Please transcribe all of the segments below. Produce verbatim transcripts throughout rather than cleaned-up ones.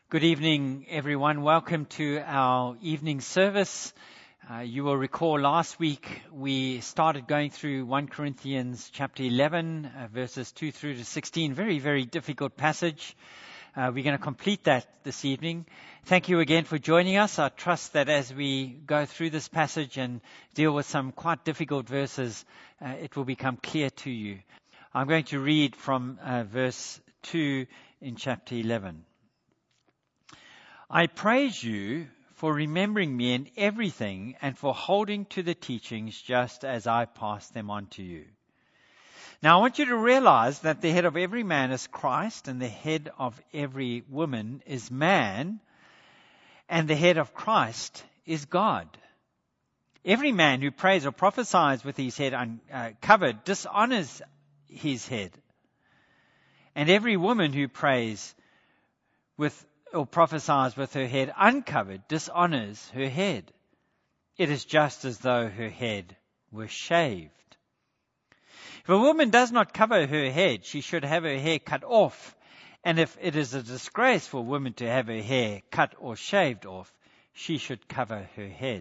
Good evening, everyone. Welcome to our evening service. Uh, you will recall last week we started going through First Corinthians chapter eleven, uh, verses two through to sixteen. Very, very difficult passage. Uh, we're going to complete that this evening. Thank you again for joining us. I trust that as we go through this passage and deal with some quite difficult verses, uh, it will become clear to you. I'm going to read from uh, verse two in chapter eleven. I praise you for remembering me in everything and for holding to the teachings just as I passed them on to you. Now I want you to realize that the head of every man is Christ, and the head of every woman is man, and the head of Christ is God. Every man who prays or prophesies with his head uncovered dishonors his head. And every woman who prays with or prophesies with her head uncovered dishonors her head. It is just as though her head were shaved. If a woman does not cover her head, she should have her hair cut off. And if it is a disgrace for a woman to have her hair cut or shaved off, she should cover her head.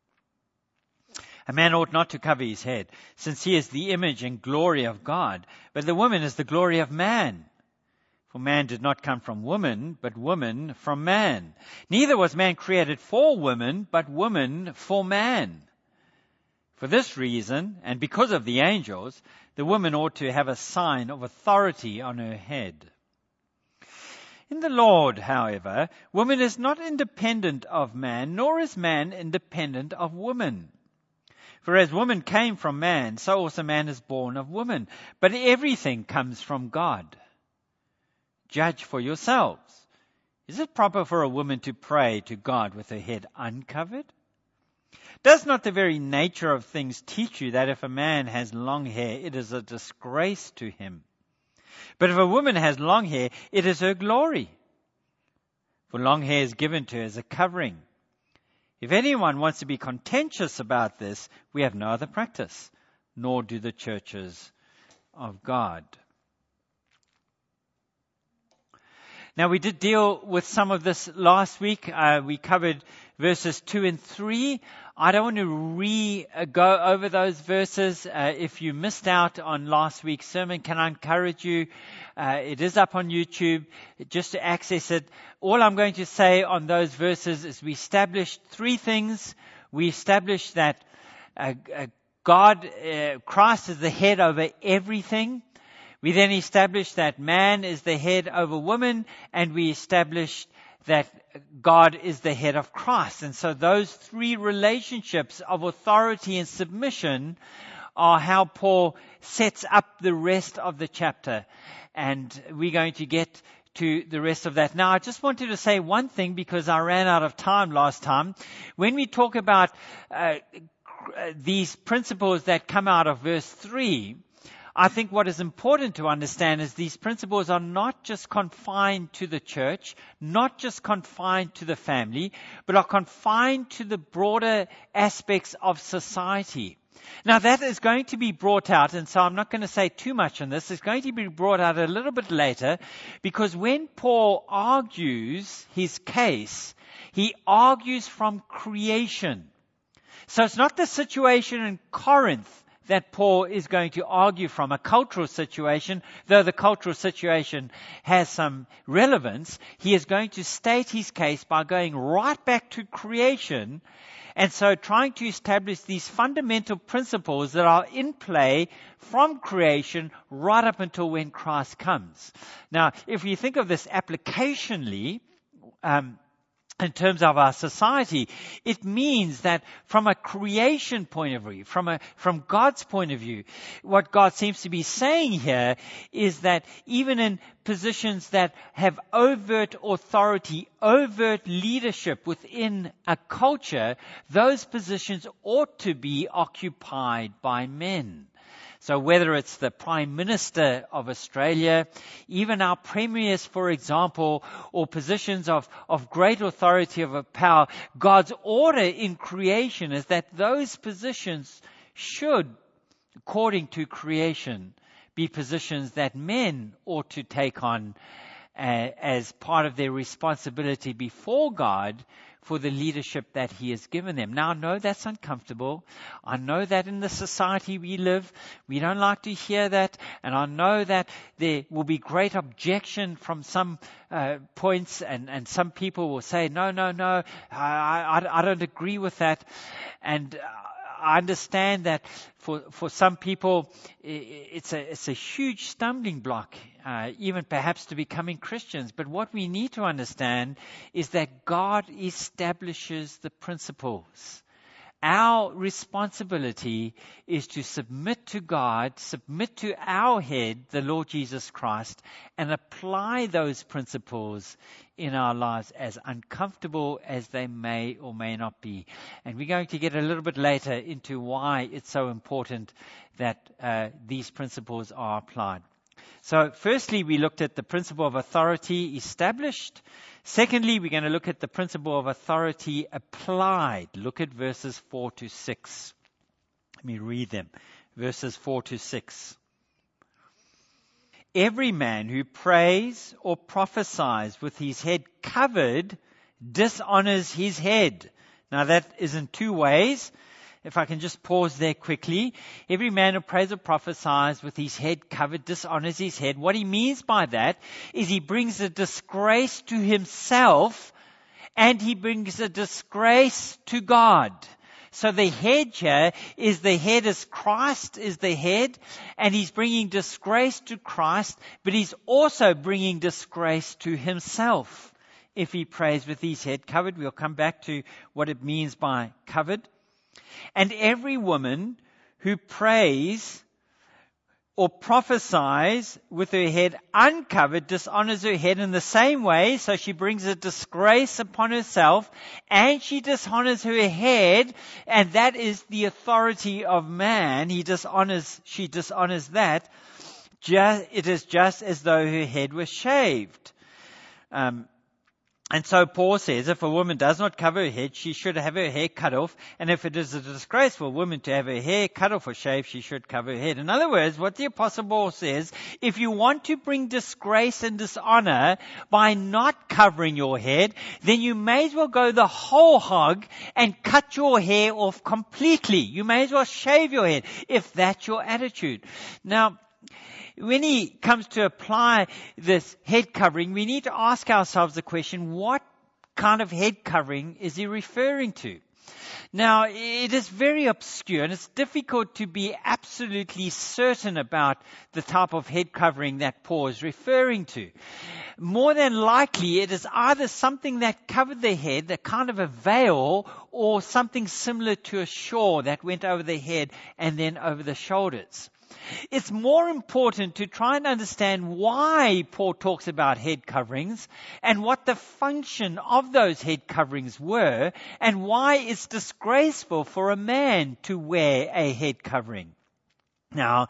A man ought not to cover his head, since he is the image and glory of God, but the woman is the glory of man. For man did not come from woman, but woman from man. Neither was man created for woman, but woman for man. For this reason, and because of the angels, the woman ought to have a sign of authority on her head. In the Lord, however, woman is not independent of man, nor is man independent of woman. For as woman came from man, so also man is born of woman. But everything comes from God. Judge for yourselves. Is it proper for a woman to pray to God with her head uncovered? Does not the very nature of things teach you that if a man has long hair, it is a disgrace to him? But if a woman has long hair, it is her glory. For long hair is given to her as a covering. If anyone wants to be contentious about this, we have no other practice, nor do the churches of God. Now, we did deal with some of this last week. Uh, we covered verses two and three. I don't want to re-go over those verses. Uh, if you missed out on last week's sermon, can I encourage you? Uh, it is up on YouTube. Just to access it, all I'm going to say on those verses is we established three things. We established that uh, uh, God, uh, Christ is the head over everything. We then established that man is the head over woman, and we established that God is the head of Christ. And so those three relationships of authority and submission are how Paul sets up the rest of the chapter. And we're going to get to the rest of that. Now, I just wanted to say one thing because I ran out of time last time. When we talk about uh, these principles that come out of verse three, I think what is important to understand is these principles are not just confined to the church, not just confined to the family, but are confined to the broader aspects of society. Now that is going to be brought out, and so I'm not going to say too much on this. It's going to be brought out a little bit later, because when Paul argues his case, he argues from creation. So it's not the situation in Corinth that Paul is going to argue from, a cultural situation, though the cultural situation has some relevance. He is going to state his case by going right back to creation, and so trying to establish these fundamental principles that are in play from creation right up until when Christ comes. Now, if you think of this applicationally, um, in terms of our society, it means that from a creation point of view, from a, from God's point of view, what God seems to be saying here is that even in positions that have overt authority, overt leadership within a culture, those positions ought to be occupied by men. So whether it's the Prime Minister of Australia, even our premiers, for example, or positions of, of great authority of power, God's order in creation is that those positions should, according to creation, be positions that men ought to take on as part of their responsibility before God for the leadership that He has given them. Now, I know that's uncomfortable. I know that in the society we live, we don't like to hear that. And I know that there will be great objection from some uh, points, and, and some people will say, no, no, no, I, I, I don't agree with that. And uh, I understand that for for some people, it's a it's a huge stumbling block, uh, even perhaps to becoming Christians. But what we need to understand is that God establishes the principles. Our responsibility is to submit to God, submit to our head, the Lord Jesus Christ, and apply those principles in our lives, as uncomfortable as they may or may not be. And we're going to get a little bit later into why it's so important that uh, these principles are applied. So firstly, we looked at the principle of authority established. Secondly, we're going to look at the principle of authority applied. Look at verses four to six. Let me read them. Verses four to six. Every man who prays or prophesies with his head covered dishonors his head. Now that is in two ways. If I can just pause there quickly. Every man who prays or prophesies with his head covered dishonors his head. What he means by that is he brings a disgrace to himself, and he brings a disgrace to God. So the head here is the head as Christ is the head, and he's bringing disgrace to Christ, but he's also bringing disgrace to himself if he prays with his head covered. We'll come back to what it means by covered. And every woman who prays or prophesies with her head uncovered dishonors her head in the same way. So she brings a disgrace upon herself, and she dishonors her head, and that is the authority of man. He dishonors, she dishonors that. Just, it is just as though her head was shaved. Um, And so Paul says, if a woman does not cover her head, she should have her hair cut off. And if it is a disgrace for a woman to have her hair cut off or shaved, she should cover her head. In other words, what the Apostle Paul says, if you want to bring disgrace and dishonor by not covering your head, then you may as well go the whole hog and cut your hair off completely. You may as well shave your head if that's your attitude. Now, when he comes to apply this head covering, we need to ask ourselves the question, what kind of head covering is he referring to? Now, it is very obscure, and it's difficult to be absolutely certain about the type of head covering that Paul is referring to. More than likely, it is either something that covered the head, a kind of a veil, or something similar to a shawl that went over the head and then over the shoulders. It's more important to try and understand why Paul talks about head coverings and what the function of those head coverings were, and why it's disgraceful for a man to wear a head covering. Now,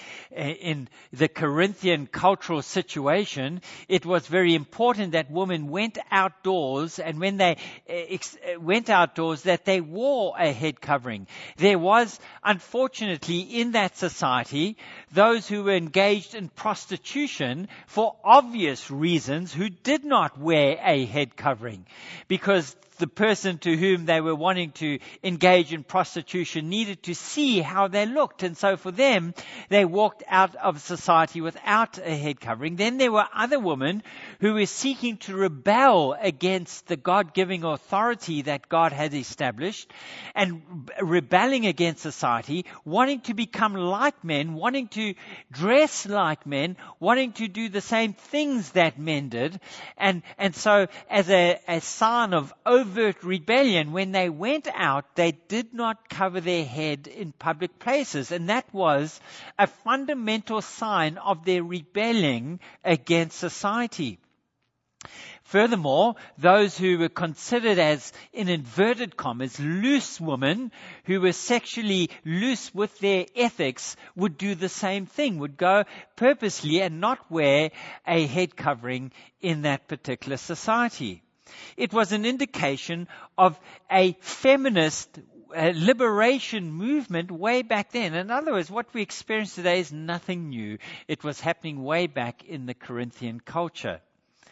in the Corinthian cultural situation, it was very important that women went outdoors, and when they ex- went outdoors, that they wore a head covering. There was, unfortunately, in that society, those who were engaged in prostitution for obvious reasons who did not wear a head covering, because the person to whom they were wanting to engage in prostitution needed to see how they looked. And so for them, they walked out of society without a head covering. Then there were other women who were seeking to rebel against the God-giving authority that God had established, and rebelling against society, wanting to become like men, wanting to dress like men, wanting to do the same things that men did. And, and so as a, a sign of overt rebellion, when they went out, they did not cover their head in public places. And that was a fundamental sign of their rebelling against society. Furthermore, those who were considered as, in inverted commas, loose women, who were sexually loose with their ethics, would do the same thing, would go purposely and not wear a head covering in that particular society. It was an indication of a feminist uh, liberation movement way back then. In other words, what we experience today is nothing new. It was happening way back in the Corinthian culture.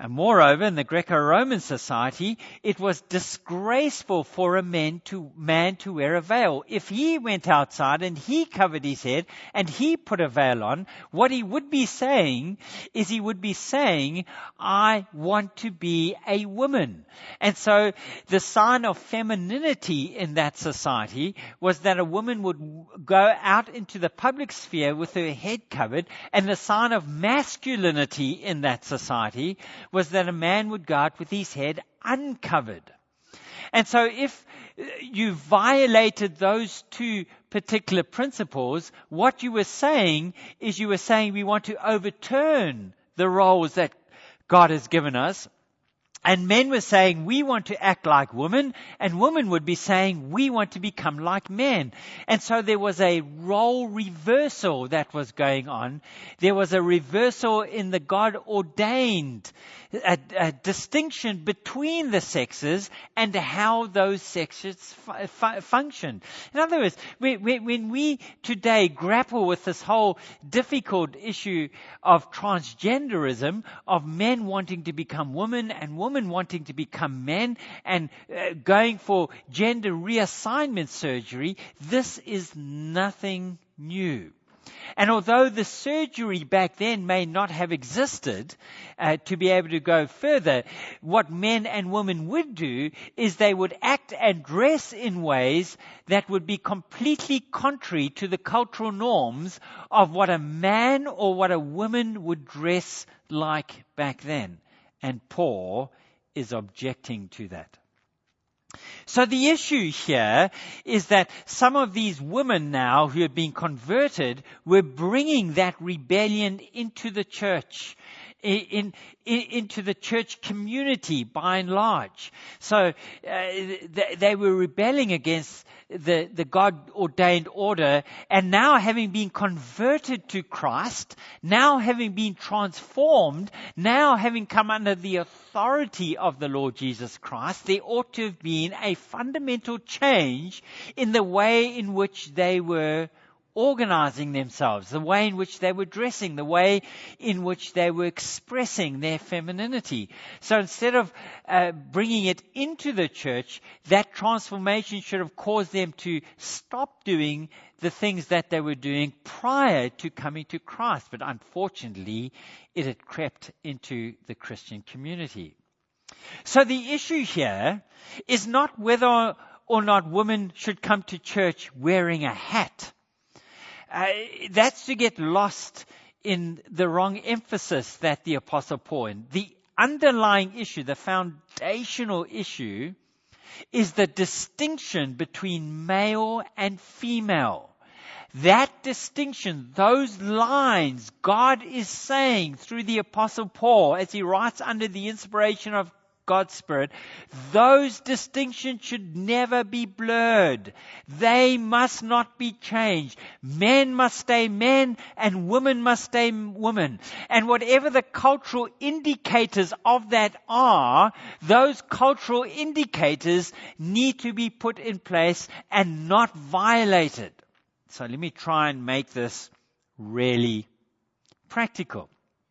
And moreover, in the Greco-Roman society, it was disgraceful for a man to, man to wear a veil. If he went outside and he covered his head and he put a veil on, what he would be saying is he would be saying, I want to be a woman. And so the sign of femininity in that society was that a woman would go out into the public sphere with her head covered, and the sign of masculinity in that society was that a man would go out with his head uncovered. And so if you violated those two particular principles, what you were saying is you were saying we want to overturn the roles that God has given us. And men were saying, we want to act like women, and women would be saying, we want to become like men. And so there was a role reversal that was going on. There was a reversal in the God-ordained a, a distinction between the sexes and how those sexes fu- fu- function. In other words, we, we, when we today grapple with this whole difficult issue of transgenderism, of men wanting to become women and women wanting to become men, and uh, going for gender reassignment surgery, this is nothing new. And although the surgery back then may not have existed uh, to be able to go further, what men and women would do is they would act and dress in ways that would be completely contrary to the cultural norms of what a man or what a woman would dress like back then. And Paul is objecting to that. So the issue here is that some of these women now who have been converted were bringing that rebellion into the church, in, in, into the church community by and large. So uh, they, they were rebelling against the, the God-ordained order, and now having been converted to Christ, now having been transformed, now having come under the authority of the Lord Jesus Christ, there ought to have been a fundamental change in the way in which they were organizing themselves, the way in which they were dressing, the way in which they were expressing their femininity. So instead of uh, bringing it into the church, that transformation should have caused them to stop doing the things that they were doing prior to coming to Christ. But unfortunately, it had crept into the Christian community. So the issue here is not whether or not women should come to church wearing a hat. Uh, that's to get lost in the wrong emphasis that the Apostle Paul, in. The underlying issue, the foundational issue, is the distinction between male and female. That distinction, those lines, God is saying through the Apostle Paul as he writes under the inspiration of God's Spirit, those distinctions should never be blurred. They must not be changed. Men must stay men and women must stay women. And whatever the cultural indicators of that are, those cultural indicators need to be put in place and not violated. So let me try and make this really practical.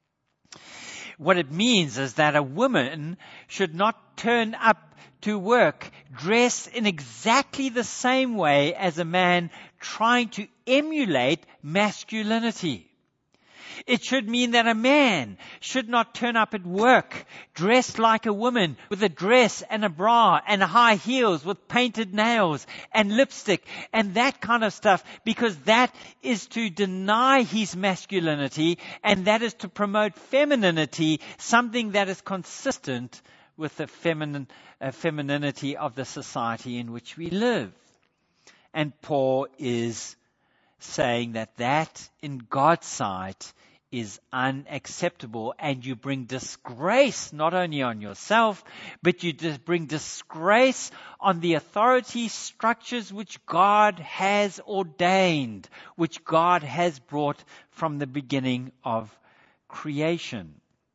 What it means is that a woman should not turn up to work dressed in exactly the same way as a man trying to emulate masculinity. It should mean that a man should not turn up at work dressed like a woman with a dress and a bra and high heels with painted nails and lipstick and that kind of stuff, because that is to deny his masculinity and that is to promote femininity, something that is consistent with the feminine, uh, femininity of the society in which we live. And Paul is saying that that in God's sight is unacceptable, and you bring disgrace not only on yourself, but you just bring disgrace on the authority structures which God has ordained, which God has brought from the beginning of creation.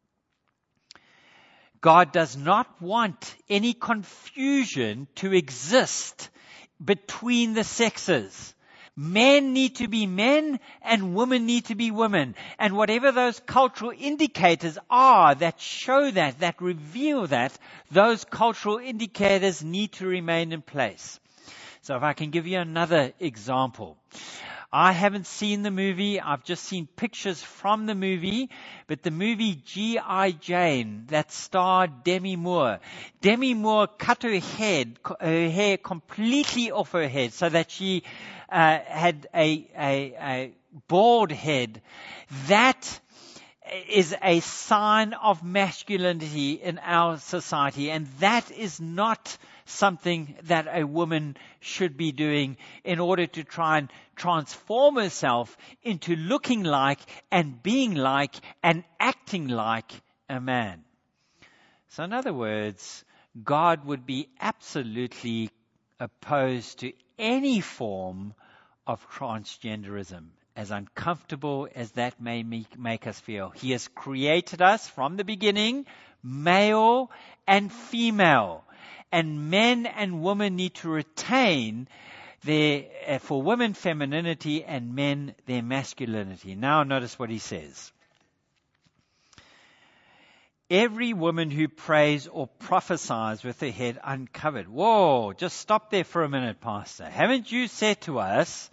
God does not want any confusion to exist between the sexes. Men need to be men and women need to be women. And whatever those cultural indicators are that show that, that reveal that, those cultural indicators need to remain in place. So if I can give you another example. I haven't seen the movie. I've just seen pictures from the movie. But the movie G I Jane that starred Demi Moore. Demi Moore cut her head, her hair completely off her head so that she uh, had a, a, a bald head. That is a sign of masculinity in our society. And that is not something that a woman should be doing in order to try and transform herself into looking like and being like and acting like a man. So in other words, God would be absolutely opposed to any form of transgenderism, as uncomfortable as that may make, make us feel. He has created us from the beginning, male and female. And men and women need to retain their, uh, for women, femininity, and men, their masculinity. Now notice what he says. Every woman who prays or prophesies with her head uncovered. Whoa, just stop there for a minute, Pastor. Haven't you said to us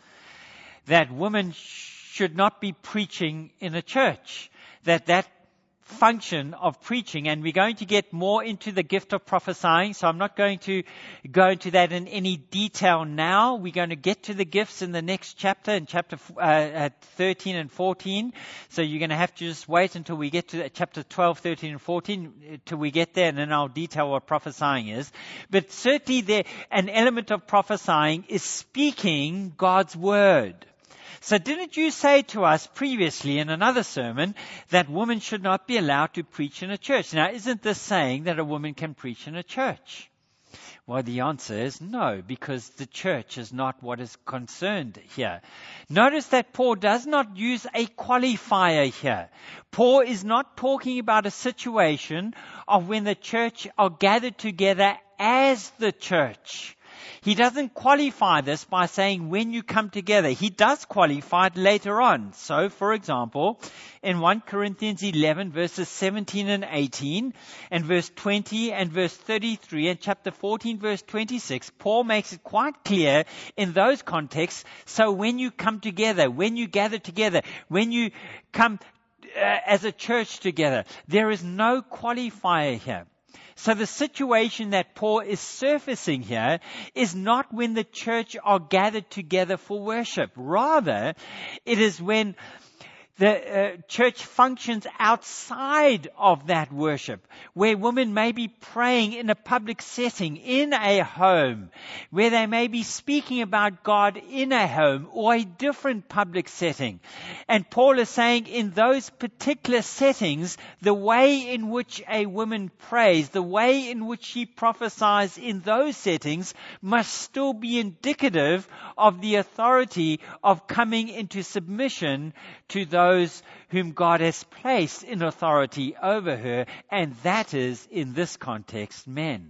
that women should not be preaching in a church? That that function of preaching, and we're going to get more into the gift of prophesying, so I'm not going to go into that in any detail now. We're going to get to the gifts in the next chapter, in chapter uh, thirteen and fourteen, so you're going to have to just wait until we get to chapter twelve, thirteen and fourteen till we get there, and then I'll detail what prophesying is. But certainly there, an element of prophesying is speaking God's word. So didn't you say to us previously in another sermon that women should not be allowed to preach in a church? Now, isn't this saying that a woman can preach in a church? Well, the answer is no, because the church is not what is concerned here. Notice that Paul does not use a qualifier here. Paul is not talking about a situation of when the church are gathered together as the church. He doesn't qualify this by saying when you come together. He does qualify it later on. So, for example, in First Corinthians eleven, verses seventeen and eighteen, and verse twenty and verse thirty-three, and chapter fourteen, verse twenty-six, Paul makes it quite clear in those contexts. So when you come together, when you gather together, when you come uh, as a church together, there is no qualifier here. So the situation that Paul is surfacing here is not when the church are gathered together for worship. Rather, it is when the uh, church functions outside of that worship, where women may be praying in a public setting, in a home, where they may be speaking about God in a home or a different public setting. And Paul is saying in those particular settings, the way in which a woman prays, the way in which she prophesies in those settings must still be indicative of the authority of coming into submission to those those whom God has placed in authority over her, and that is, in this context, men.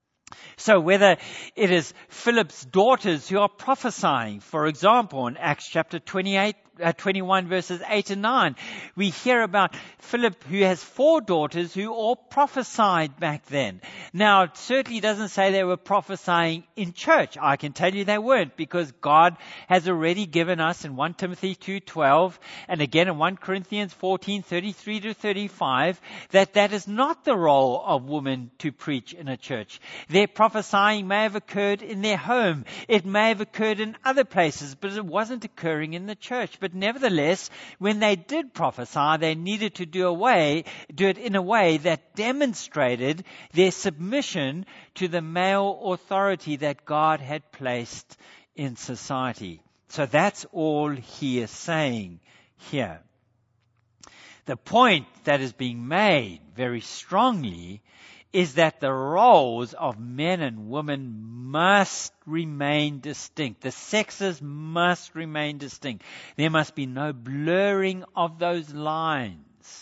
So whether it is Philip's daughters who are prophesying, for example, in Acts chapter twenty-eight, uh, twenty-one verses eight and nine, we hear about Philip who has four daughters who all prophesied back then. Now, it certainly doesn't say they were prophesying in church. I can tell you they weren't, because God has already given us in First Timothy two twelve and again in First Corinthians fourteen thirty-three to thirty-five that that is not the role of women to preach in a church. Their prophesying may have occurred in their home. It may have occurred in other places, but it wasn't occurring in the church. But nevertheless, when they did prophesy, they needed to do away, do it in a way that demonstrated their submission to the male authority that God had placed in society. So that's all he is saying here. The point that is being made very strongly is that the roles of men and women must remain distinct. The sexes must remain distinct. There must be no blurring of those lines.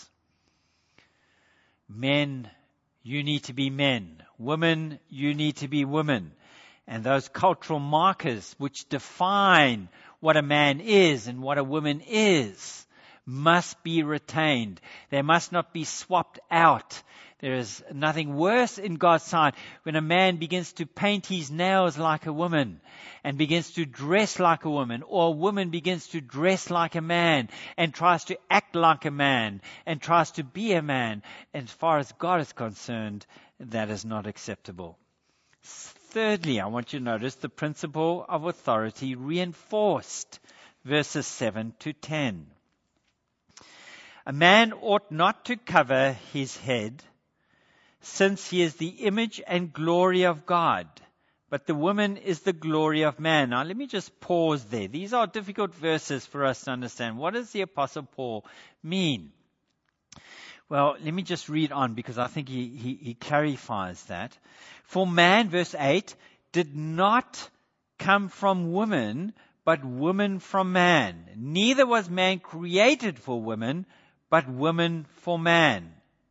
Men, you need to be men. Women, you need to be women. And those cultural markers which define what a man is and what a woman is must be retained. They must not be swapped out. There is nothing worse in God's sight when a man begins to paint his nails like a woman and begins to dress like a woman, or a woman begins to dress like a man and tries to act like a man and tries to be a man. As far as God is concerned, that is not acceptable. Thirdly, I want you to notice the principle of authority reinforced, verses seven to ten. A man ought not to cover his head, since he is the image and glory of God, but the woman is the glory of man. Now let me just pause there. These are difficult verses for us to understand. What does the Apostle Paul mean? Well, let me just read on, because I think he, he, he clarifies that. For man, verse eight, did not come from woman, but woman from man. Neither was man created for woman, but woman for man.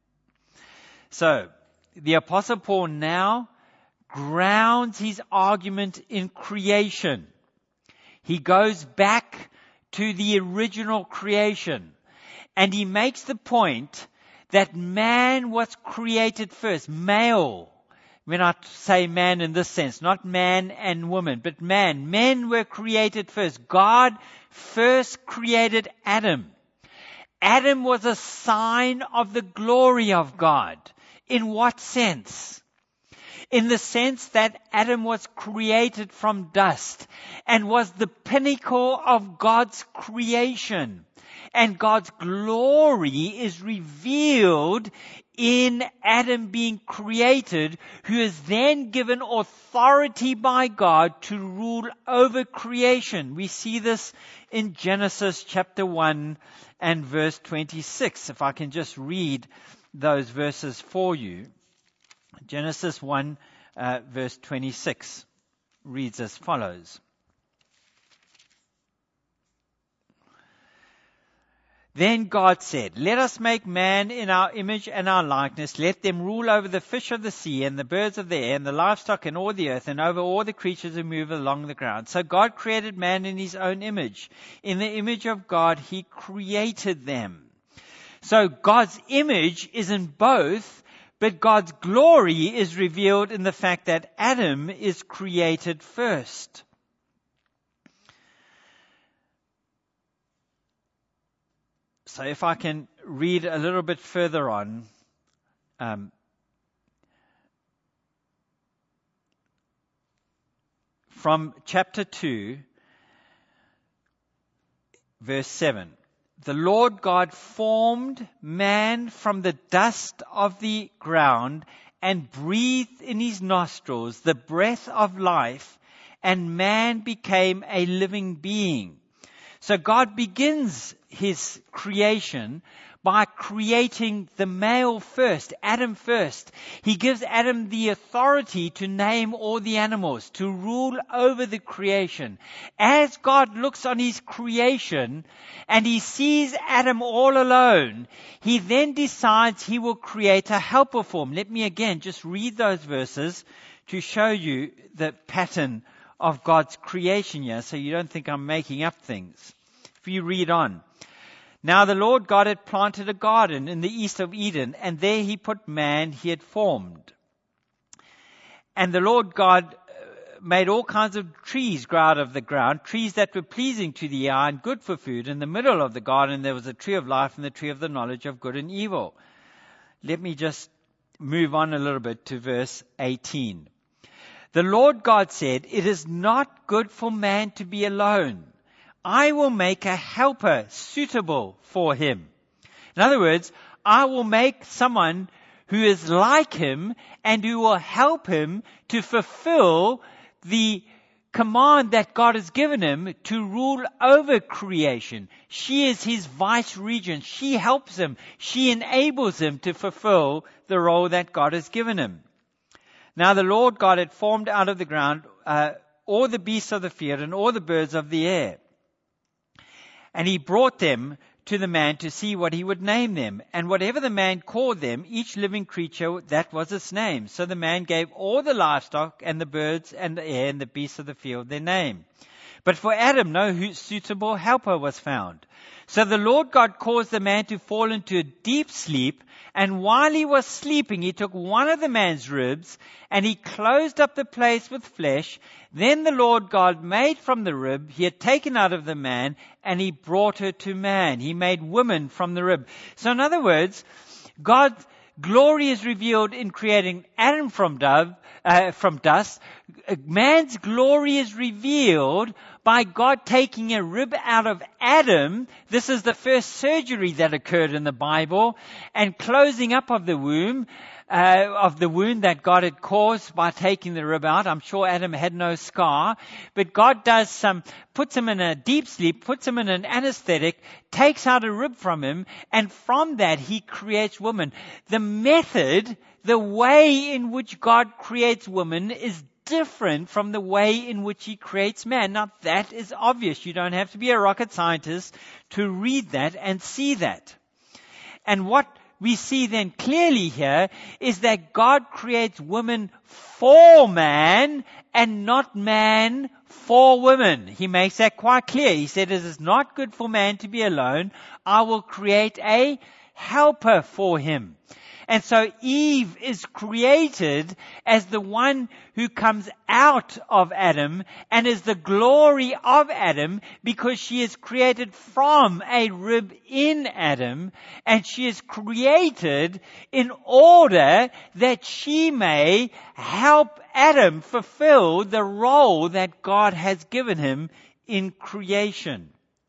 So, the Apostle Paul now grounds his argument in creation. He goes back to the original creation, and he makes the point that man was created first, male. When I say man in this sense, not man and woman, but man. Men were created first. God first created Adam. Adam was a sign of the glory of God. In what sense? In the sense that Adam was created from dust and was the pinnacle of God's creation. And God's glory is revealed in Adam being created, who is then given authority by God to rule over creation. We see this in Genesis chapter one and verse twenty-six. If I can just read those verses for you. Genesis one uh, verse twenty-six reads as follows. Then God said, let us make man in our image and our likeness. Let them rule over the fish of the sea and the birds of the air and the livestock and all the earth and over all the creatures who move along the ground. So God created man in his own image. In the image of God, he created them. So God's image is in both, but God's glory is revealed in the fact that Adam is created first. So if I can read a little bit further on, um, from chapter two, verse seven. The Lord God formed man from the dust of the ground and breathed in his nostrils the breath of life, and man became a living being. So God begins his creation by creating the male first, Adam first. He gives Adam the authority to name all the animals, to rule over the creation. As God looks on his creation and he sees Adam all alone, he then decides he will create a helper for him. Let me again just read those verses to show you the pattern of God's creation here, so you don't think I'm making up things. If you read on. Now the Lord God had planted a garden in the east of Eden, and there he put man he had formed. And the Lord God made all kinds of trees grow out of the ground, trees that were pleasing to the eye and good for food. In the middle of the garden there was a tree of life and the tree of the knowledge of good and evil. Let me just move on a little bit to verse eighteen. The Lord God said, it is not good for man to be alone. I will make a helper suitable for him. In other words, I will make someone who is like him and who will help him to fulfill the command that God has given him to rule over creation. She is his vice regent. She helps him. She enables him to fulfill the role that God has given him. Now the Lord God had formed out of the ground uh, all the beasts of the field and all the birds of the air. And he brought them to the man to see what he would name them. And whatever the man called them, each living creature, that was its name. So the man gave all the livestock and the birds and the air and the beasts of the field their name. But for Adam, no suitable helper was found. So the Lord God caused the man to fall into a deep sleep, and while he was sleeping, he took one of the man's ribs, and he closed up the place with flesh. Then the Lord God made from the rib he had taken out of the man, and he brought her to man. He made woman from the rib. So in other words, God's glory is revealed in creating Adam from dove, uh, from dust. Man's glory is revealed by God taking a rib out of Adam. This is the first surgery that occurred in the Bible, and closing up of the womb, uh, of the wound that God had caused by taking the rib out. I'm sure Adam had no scar, but God does some, puts him in a deep sleep, puts him in an anesthetic, takes out a rib from him, and from that he creates woman. The method, the way in which God creates woman is different from the way in which he creates man. Now that is obvious. You don't have to be a rocket scientist to read that and see that. And what we see then clearly here is that God creates woman for man and not man for woman. He makes that quite clear. He said, it is not good for man to be alone. I will create a helper for him. And so Eve is created as the one who comes out of Adam and is the glory of Adam, because she is created from a rib in Adam, and she is created in order that she may help Adam fulfill the role that God has given him in creation.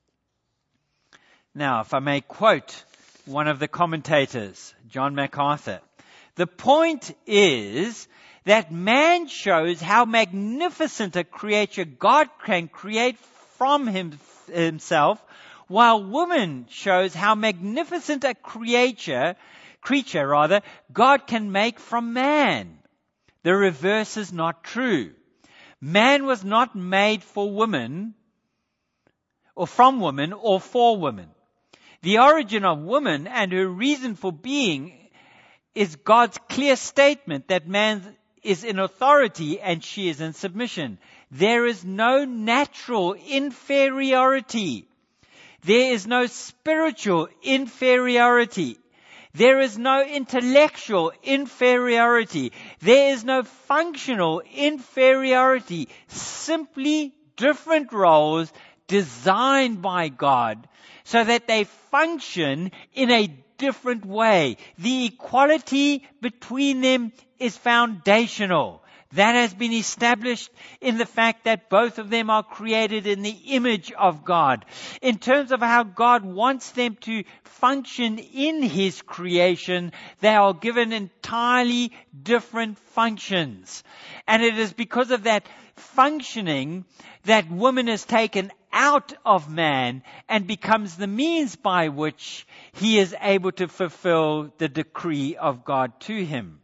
Now, if I may quote one of the commentators, John MacArthur, the point is that man shows how magnificent a creature God can create from him, himself, while woman shows how magnificent a creature, creature rather, God can make from man. The reverse is not true. Man was not made for woman, or from woman, or for woman. The origin of woman and her reason for being is God's clear statement that man is in authority and she is in submission. There is no natural inferiority. There is no spiritual inferiority. There is no intellectual inferiority. There is no functional inferiority. Simply different roles designed by God so that they function in a different way. The equality between them is foundational. That has been established in the fact that both of them are created in the image of God. In terms of how God wants them to function in His creation, they are given entirely different functions. And it is because of that functioning that woman is taken out of man and becomes the means by which he is able to fulfill the decree of God to him.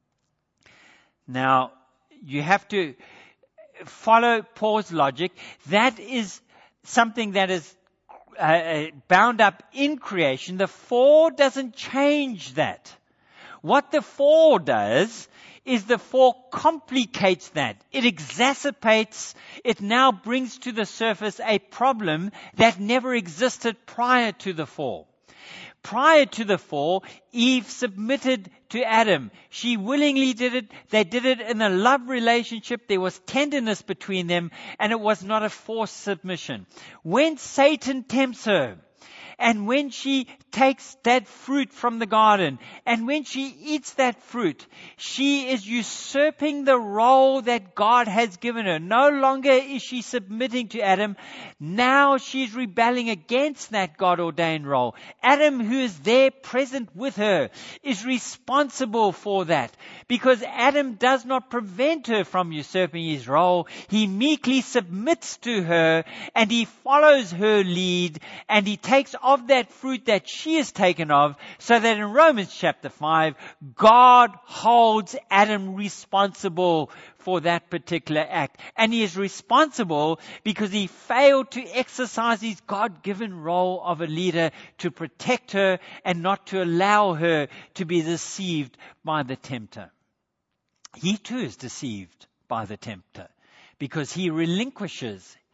Now, you have to follow Paul's logic. That is something that is uh, bound up in creation. The for doesn't change that. What the for does is the for complicates that. It exacerbates, it now brings to the surface a problem that never existed prior to the for. Prior to the fall, Eve submitted to Adam. She willingly did it. They did it in a love relationship. There was tenderness between them, and it was not a forced submission. When Satan tempts her, and when she takes that fruit from the garden, and when she eats that fruit, she is usurping the role that God has given her. No longer is she submitting to Adam. Now she's rebelling against that God-ordained role. Adam, who is there present with her, is responsible for that, because Adam does not prevent her from usurping his role. He meekly submits to her, and he follows her lead, and he takes of that fruit that she is taken of, so that in Romans chapter five, God holds Adam responsible for that particular act. And he is responsible because he failed to exercise his God-given role of a leader to protect her and not to allow her to be deceived by the tempter. He too is deceived by the tempter because he relinquishes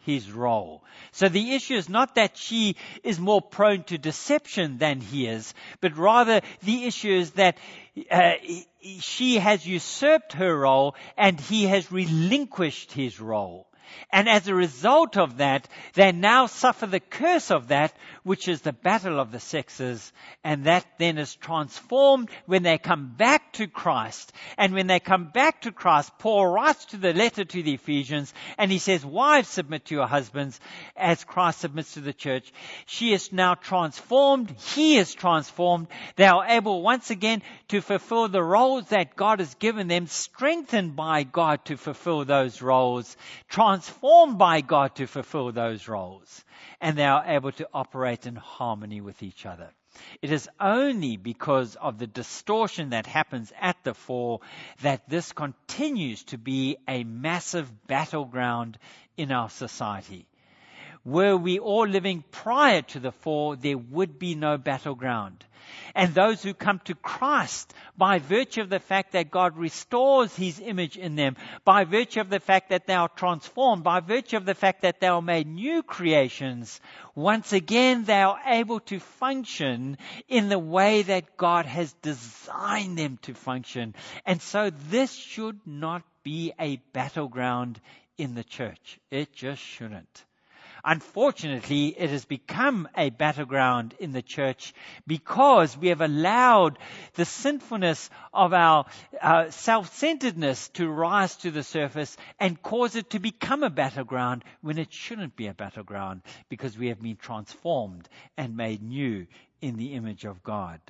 his role. So the issue is not that she is more prone to deception than he is, but rather the issue is that uh, she has usurped her role and he has relinquished his role. And as a result of that, they now suffer the curse of that, which is the battle of the sexes. And that then is transformed when they come back to Christ. And when they come back to Christ, Paul writes to the letter to the Ephesians, and he says, wives, submit to your husbands as Christ submits to the church. She is now transformed. He is transformed. They are able once again to fulfill the roles that God has given them, strengthened by God to fulfill those roles, transformed by God to fulfill those roles, and they are able to operate in harmony with each other. It is only because of the distortion that happens at the fore that this continues to be a massive battleground in our society. Were we all living prior to the fall, there would be no battleground. And those who come to Christ, by virtue of the fact that God restores his image in them, by virtue of the fact that they are transformed, by virtue of the fact that they are made new creations, once again they are able to function in the way that God has designed them to function. And so this should not be a battleground in the church. It just shouldn't. Unfortunately, it has become a battleground in the church because we have allowed the sinfulness of our uh, self-centeredness to rise to the surface and cause it to become a battleground when it shouldn't be a battleground, because we have been transformed and made new in the image of God.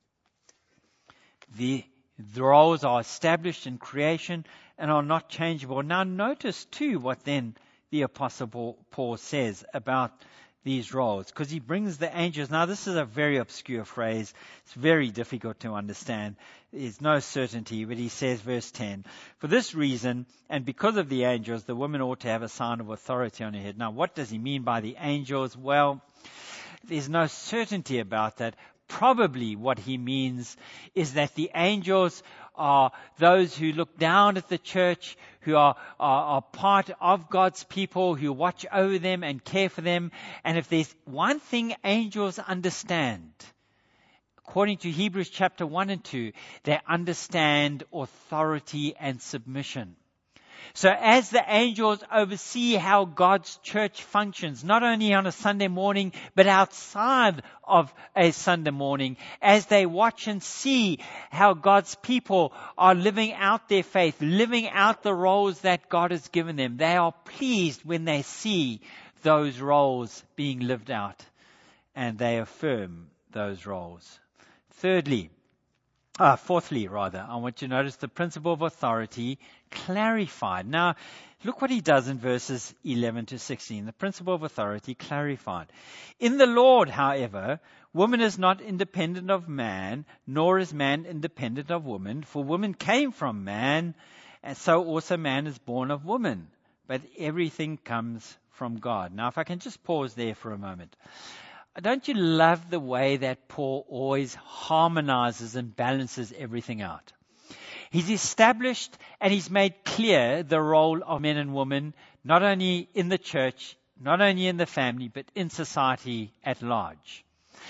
The, the roles are established in creation and are not changeable. Now notice too what then the Apostle Paul says about these roles, because he brings the angels. Now, this is a very obscure phrase. It's very difficult to understand. There's no certainty, but he says, verse ten, for this reason, and because of the angels, the woman ought to have a sign of authority on her head. Now, what does he mean by the angels? Well, there's no certainty about that. Probably what he means is that the angels are those who look down at the church, who are, are, are part of God's people, who watch over them and care for them. And if there's one thing angels understand, according to Hebrews chapter one and two, they understand authority and submission. So as the angels oversee how God's church functions, not only on a Sunday morning, but outside of a Sunday morning, as they watch and see how God's people are living out their faith, living out the roles that God has given them, they are pleased when they see those roles being lived out, and they affirm those roles. Thirdly, Uh, fourthly, rather, I want you to notice the principle of authority clarified. Now, look what he does in verses eleven to sixteen. The principle of authority clarified. In the Lord, however, woman is not independent of man, nor is man independent of woman. For woman came from man, and so also man is born of woman. But everything comes from God. Now, if I can just pause there for a moment. Don't you love the way that Paul always harmonizes and balances everything out? He's established and he's made clear the role of men and women, not only in the church, not only in the family, but in society at large.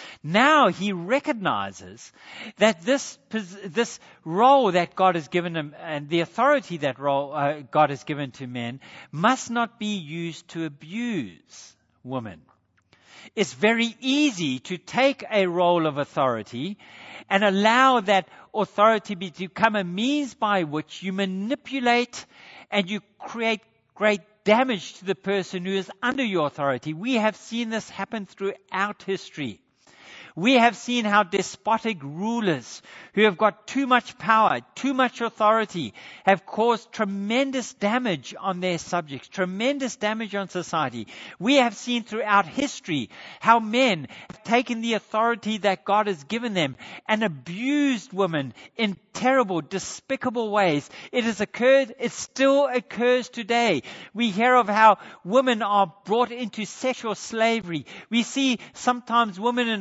Now he recognizes that this this role that God has given him and the authority that role uh, God has given to men must not be used to abuse women. It's very easy to take a role of authority and allow that authority be, to become a means by which you manipulate and you create great damage to the person who is under your authority. We have seen this happen throughout history. We have seen how despotic rulers who have got too much power, too much authority, have caused tremendous damage on their subjects, tremendous damage on society. We have seen throughout history how men have taken the authority that God has given them and abused women in terrible, despicable ways. It has occurred, it still occurs today. We hear of how women are brought into sexual slavery. We see sometimes women in homes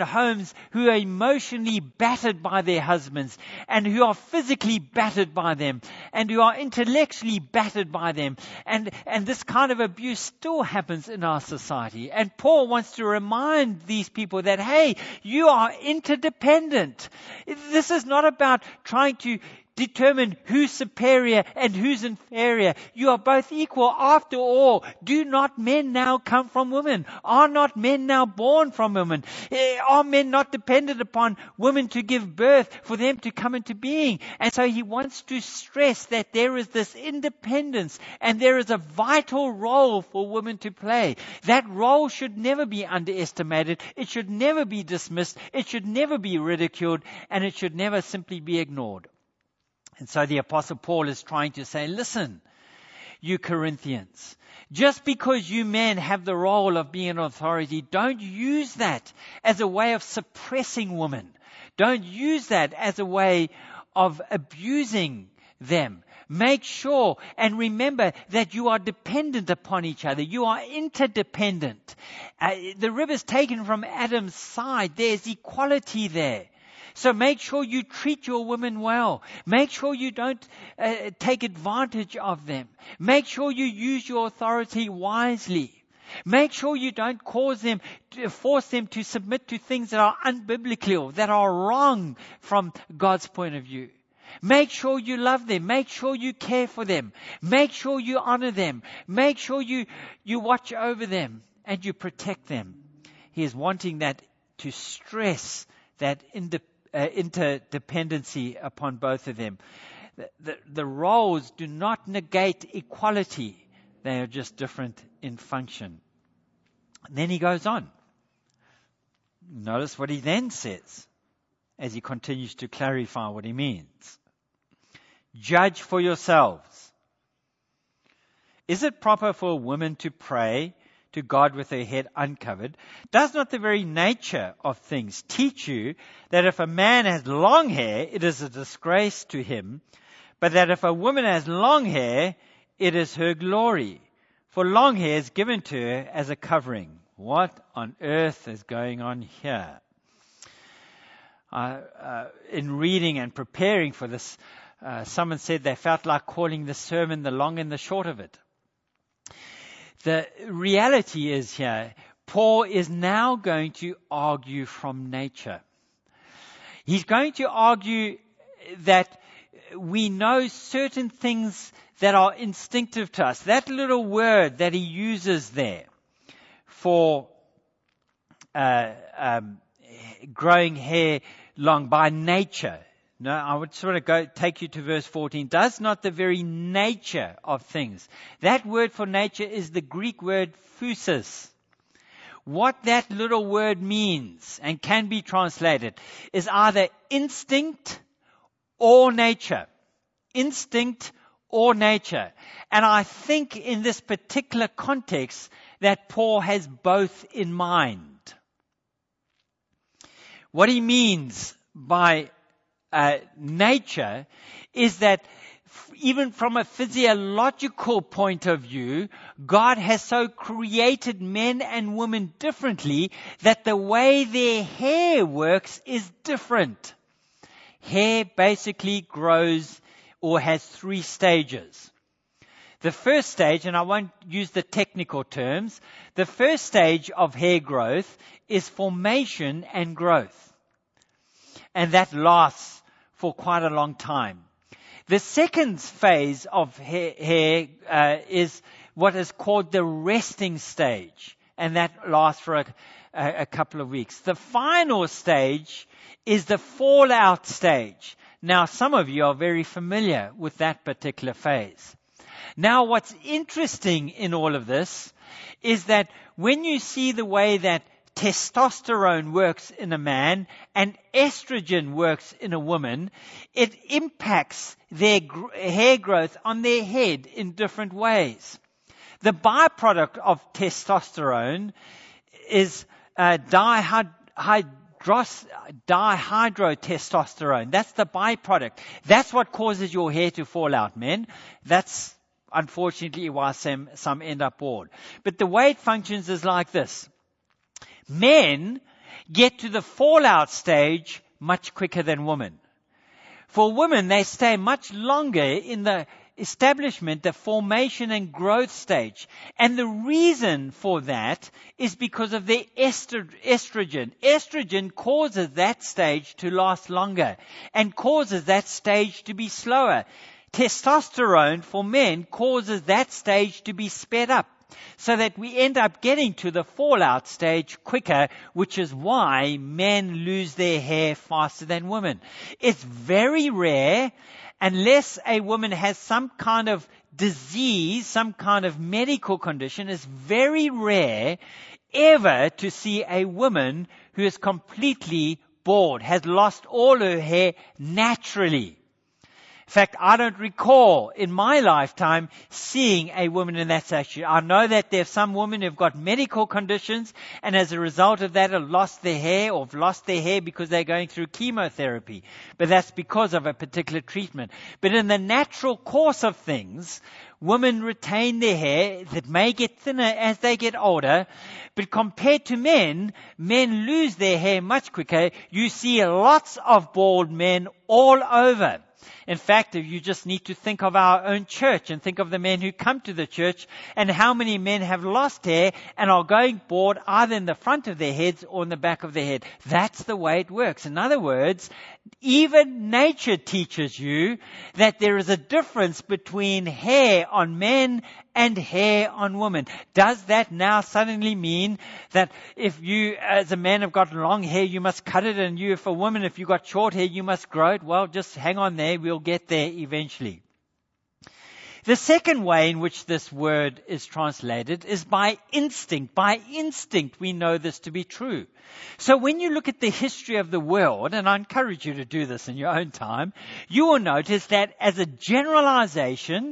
wives who are emotionally battered by their husbands, and who are physically battered by them, and who are intellectually battered by them. And, and this kind of abuse still happens in our society. And Paul wants to remind these people that, hey, you are interdependent. This is not about trying to determine who's superior and who's inferior. You are both equal. After all, do not men now come from women? Are not men now born from women? Are men not dependent upon women to give birth for them to come into being? And so he wants to stress that there is this independence and there is a vital role for women to play. That role should never be underestimated. It should never be dismissed. It should never be ridiculed, and it should never simply be ignored. And so the Apostle Paul is trying to say, listen, you Corinthians, just because you men have the role of being an authority, don't use that as a way of suppressing women. Don't use that as a way of abusing them. Make sure and remember that you are dependent upon each other. You are interdependent. Uh, the rib is taken from Adam's side. There's equality there. So make sure you treat your women well. Make sure you don't uh, take advantage of them. Make sure you use your authority wisely. Make sure you don't cause them, to force them to submit to things that are unbiblical, that are wrong from God's point of view. Make sure you love them. Make sure you care for them. Make sure you honor them. Make sure you, you watch over them and you protect them. He is wanting that to stress that independence. Uh, interdependency upon both of them. The, the, the roles do not negate equality. They are just different in function. And then he goes on. Notice what he then says as he continues to clarify what he means. Judge for yourselves. Is it proper for a woman to pray to God with her head uncovered? Does not the very nature of things teach you that if a man has long hair, it is a disgrace to him, but that if a woman has long hair, it is her glory? For long hair is given to her as a covering. What on earth is going on here? Uh, uh, in reading and preparing for this, uh, someone said they felt like calling the sermon the long and the short of it. The reality is here, Paul is now going to argue from nature. He's going to argue that we know certain things that are instinctive to us. That little word that he uses there for uh, um, growing hair long by nature. No, I would sort of go take you to verse fourteen. Does not the very nature of things. That word for nature is the Greek word physis. What that little word means and can be translated is either instinct or nature. Instinct or nature. And I think in this particular context that Paul has both in mind. What he means by Uh, nature is that f- even from a physiological point of view, God has so created men and women differently that the way their hair works is different. Hair basically grows or has three stages. The first stage, and I won't use the technical terms, the first stage of hair growth is formation and growth. And that lasts for quite a long time. The second phase of hair, hair uh, is what is called the resting stage. And that lasts for a, a, a couple of weeks. The final stage is the fallout stage. Now, some of you are very familiar with that particular phase. Now, what's interesting in all of this is that when you see the way that testosterone works in a man and estrogen works in a woman, it impacts their gr- hair growth on their head in different ways. The byproduct of testosterone is uh, dihyd- hydros- dihydrotestosterone. That's the byproduct. That's what causes your hair to fall out, men. That's unfortunately why some, some end up bald. But the way it functions is like this. Men get to the fallout stage much quicker than women. For women, they stay much longer in the establishment, the formation and growth stage. And the reason for that is because of the estrogen. Estrogen causes that stage to last longer and causes that stage to be slower. Testosterone for men causes that stage to be sped up, so that we end up getting to the fallout stage quicker, which is why men lose their hair faster than women. It's very rare, unless a woman has some kind of disease, some kind of medical condition, it's very rare ever to see a woman who is completely bald, has lost all her hair naturally. In fact, I don't recall in my lifetime seeing a woman in that situation. I know that there are some women who've got medical conditions and as a result of that have lost their hair or have lost their hair because they're going through chemotherapy. But that's because of a particular treatment. But in the natural course of things, women retain their hair that may get thinner as they get older. But compared to men, men lose their hair much quicker. You see lots of bald men all over. In fact, you just need to think of our own church and think of the men who come to the church and how many men have lost hair and are going bald either in the front of their heads or in the back of their head. That's the way it works. In other words, even nature teaches you that there is a difference between hair on men and hair on women. Does that now suddenly mean that if you as a man have got long hair, you must cut it, and you, if a woman, if you've got short hair, you must grow it? Well, just hang on there. We'll get there eventually. The second way in which this word is translated is by instinct. By instinct, we know this to be true. So when you look at the history of the world, and I encourage you to do this in your own time, you will notice that as a generalization,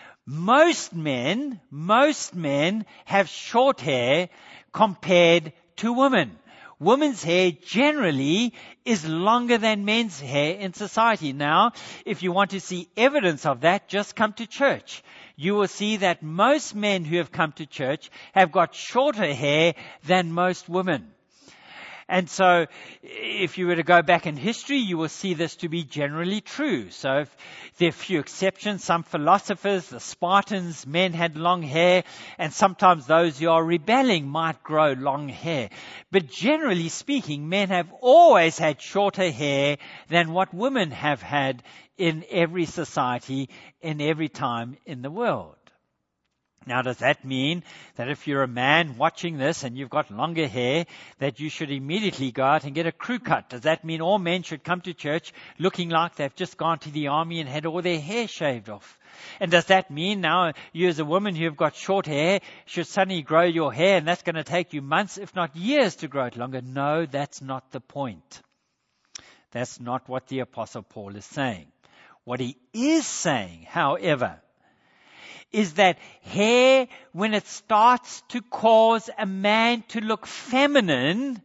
most men, most men have short hair compared to women. Women's hair generally is longer than men's hair in society. Now, if you want to see evidence of that, just come to church. You will see that most men who have come to church have got shorter hair than most women. And so if you were to go back in history, you will see this to be generally true. So if there are few exceptions. Some philosophers, the Spartans, men had long hair, and sometimes those who are rebelling might grow long hair. But generally speaking, men have always had shorter hair than what women have had in every society, in every time in the world. Now, does that mean that if you're a man watching this and you've got longer hair, that you should immediately go out and get a crew cut? Does that mean all men should come to church looking like they've just gone to the army and had all their hair shaved off? And does that mean now you as a woman who have got short hair should suddenly grow your hair and that's going to take you months, if not years, to grow it longer? No, that's not the point. That's not what the Apostle Paul is saying. What he is saying, however, is that hair, when it starts to cause a man to look feminine,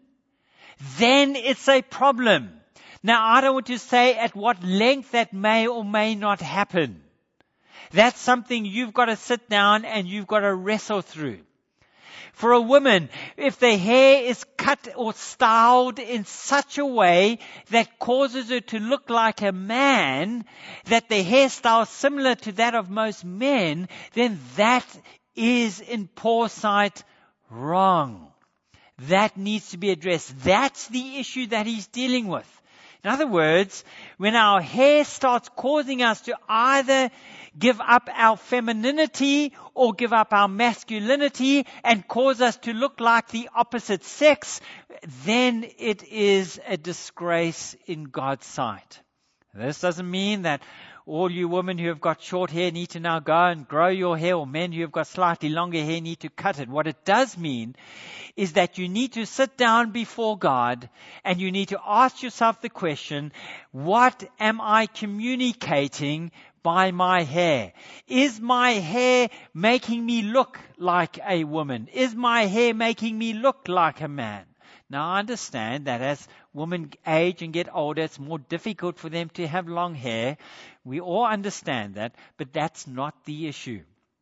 then it's a problem. Now, I don't want to say at what length that may or may not happen. That's something you've got to sit down and you've got to wrestle through. For a woman, if the hair is cut or styled in such a way that causes her to look like a man, that the hairstyle is similar to that of most men, then that is in Paul's sight wrong. That needs to be addressed. That's the issue that he's dealing with. In other words, when our hair starts causing us to either give up our femininity or give up our masculinity and cause us to look like the opposite sex, then it is a disgrace in God's sight. This doesn't mean that all you women who have got short hair need to now go and grow your hair, or men who have got slightly longer hair need to cut it. What it does mean is that you need to sit down before God and you need to ask yourself the question, what am I communicating by my hair? Is my hair making me look like a woman? Is my hair making me look like a man? Now, I understand that as women age and get older, it's more difficult for them to have long hair. We all understand that, but that's not the issue.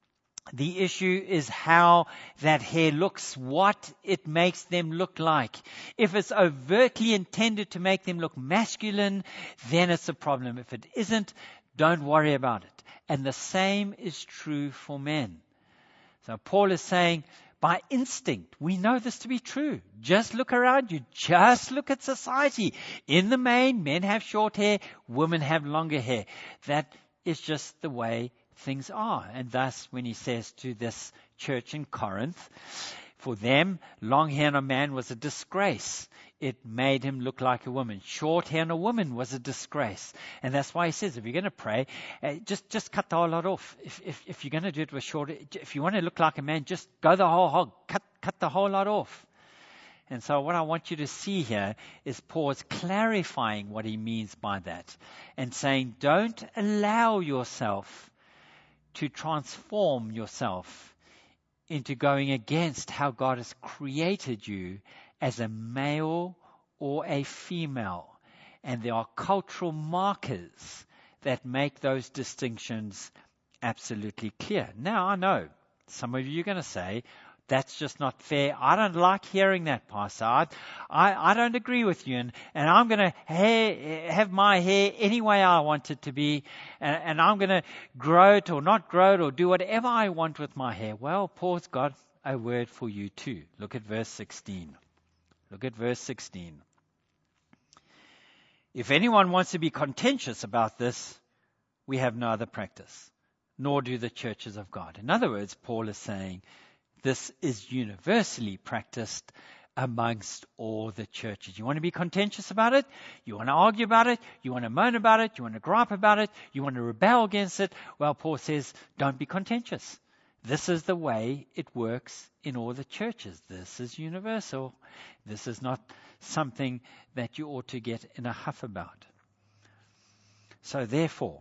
The issue is how that hair looks, what it makes them look like. If it's overtly intended to make them look masculine, then it's a problem. If it isn't, don't worry about it. And the same is true for men. So Paul is saying, by instinct, we know this to be true. Just look around you. Just look at society. In the main, men have short hair, women have longer hair. That is just the way things are. And thus, when he says to this church in Corinth, for them, long hair on a man was a disgrace. It made him look like a woman. Short hair on a woman was a disgrace. And that's why he says, if you're going to pray, uh, just, just cut the whole lot off. If, if, if you're going to do it with short, if you want to look like a man, just go the whole hog, cut, cut the whole lot off. And so what I want you to see here is Paul's clarifying what he means by that and saying, don't allow yourself to transform yourself into going against how God has created you as a male or a female. And there are cultural markers that make those distinctions absolutely clear. Now, I know some of you are going to say, that's just not fair. I don't like hearing that, Pastor. I, I, I don't agree with you. And, and I'm going to ha- have my hair any way I want it to be. And, and I'm going to grow it or not grow it or do whatever I want with my hair. Well, Paul's got a word for you too. Look at verse sixteen. Look at verse sixteen. If anyone wants to be contentious about this, we have no other practice, nor do the churches of God. In other words, Paul is saying, this is universally practiced amongst all the churches. You want to be contentious about it? You want to argue about it? You want to moan about it? You want to gripe about it? You want to rebel against it? Well, Paul says, don't be contentious. This is the way it works in all the churches. This is universal. This is not something that you ought to get in a huff about. So therefore,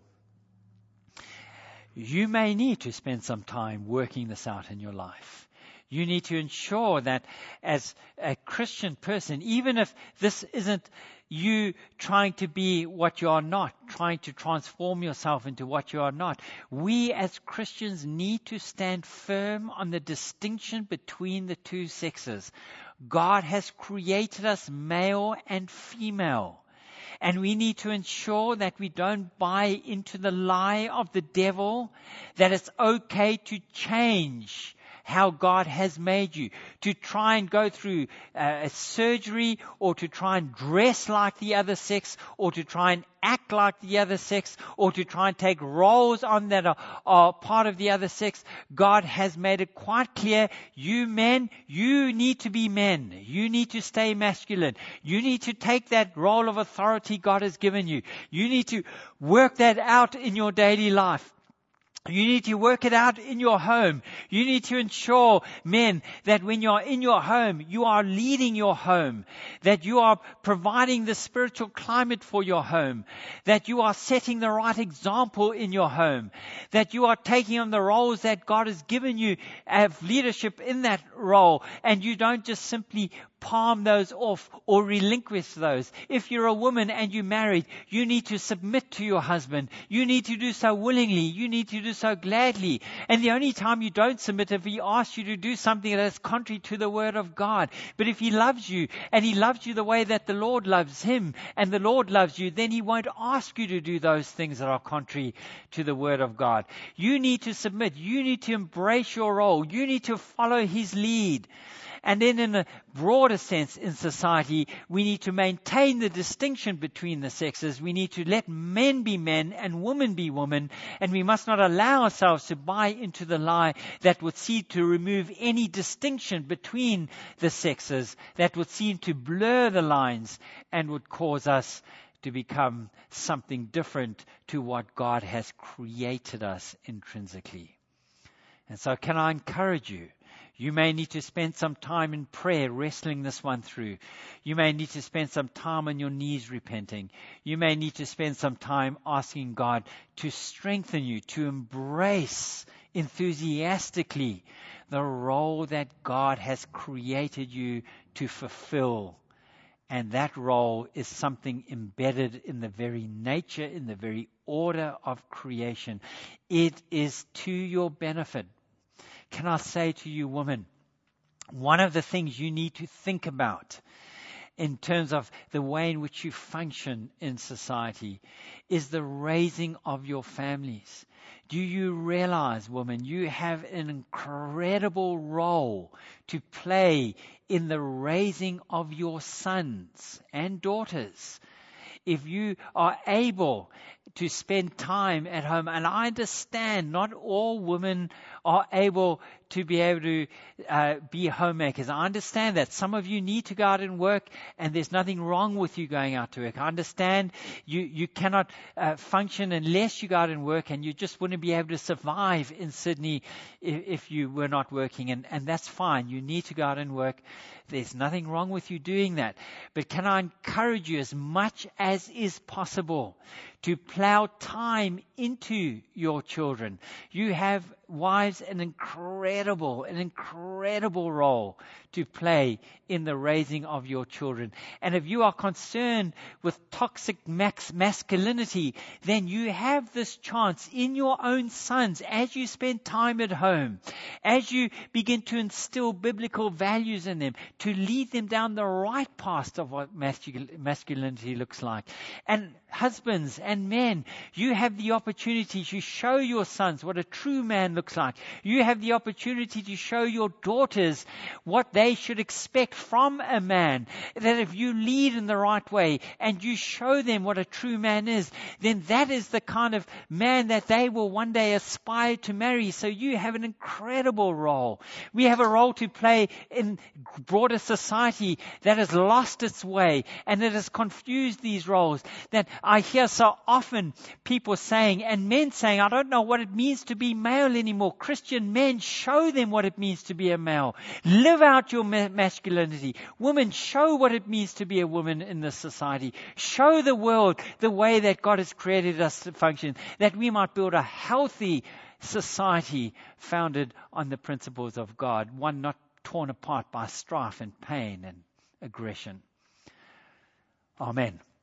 you may need to spend some time working this out in your life. You need to ensure that as a Christian person, even if this isn't you trying to be what you are not, trying to transform yourself into what you are not, we as Christians need to stand firm on the distinction between the two sexes. God has created us male and female. And we need to ensure that we don't buy into the lie of the devil, that it's okay to change how God has made you, to try and go through uh, a surgery or to try and dress like the other sex or to try and act like the other sex or to try and take roles on that are, are part of the other sex. God has made it quite clear, you men, you need to be men. You need to stay masculine. You need to take that role of authority God has given you. You need to work that out in your daily life. You need to work it out in your home. You need to ensure, men, that when you are in your home, you are leading your home, that you are providing the spiritual climate for your home, that you are setting the right example in your home, that you are taking on the roles that God has given you, have leadership in that role, and you don't just simply palm those off or relinquish those. If you're a woman and you're married, you need to submit to your husband. You need to do so willingly. You need to do so gladly. And the only time you don't submit if he asks you to do something that is contrary to the word of God. But if he loves you and he loves you the way that the Lord loves him and the Lord loves you, then he won't ask you to do those things that are contrary to the word of God. You need to submit. You need to embrace your role. You need to follow his lead. And then in a broader sense in society, we need to maintain the distinction between the sexes. We need to let men be men and women be women. And we must not allow ourselves to buy into the lie that would seek to remove any distinction between the sexes, that would seem to blur the lines and would cause us to become something different to what God has created us intrinsically. And so can I encourage you? You may need to spend some time in prayer wrestling this one through. You may need to spend some time on your knees repenting. You may need to spend some time asking God to strengthen you, to embrace enthusiastically the role that God has created you to fulfill. And that role is something embedded in the very nature, in the very order of creation. It is to your benefit. Can I say to you, woman, one of the things you need to think about in terms of the way in which you function in society is the raising of your families. Do you realize, woman, you have an incredible role to play in the raising of your sons and daughters? If you are able to spend time at home, and I understand not all women are able to be able to uh, be homemakers. I understand that. Some of you need to go out and work, and there's nothing wrong with you going out to work. I understand you, you cannot uh, function unless you go out and work, and you just wouldn't be able to survive in Sydney if, if you were not working, and, and that's fine. You need to go out and work. There's nothing wrong with you doing that. But can I encourage you as much as is possible to plow time into your children? You have, wives, an incredible, an incredible role to play in the raising of your children. And if you are concerned with toxic max masculinity, then you have this chance in your own sons as you spend time at home, as you begin to instill biblical values in them, to lead them down the right path of what mascul- masculinity looks like. And husbands and men, you have the opportunity to show your sons what a true man looks like. You have the opportunity to show your daughters what they should expect from a man. That if you lead in the right way and you show them what a true man is, then that is the kind of man that they will one day aspire to marry. So you have an incredible role. We have a role to play in broader society that has lost its way and that has confused these roles. That I hear so often people saying, and men saying, I don't know what it means to be male anymore. Christian men, show them what it means to be a male. Live out your ma- masculinity. Women, show what it means to be a woman in this society. Show the world the way that God has created us to function, that we might build a healthy society founded on the principles of God, one not torn apart by strife and pain and aggression. Amen.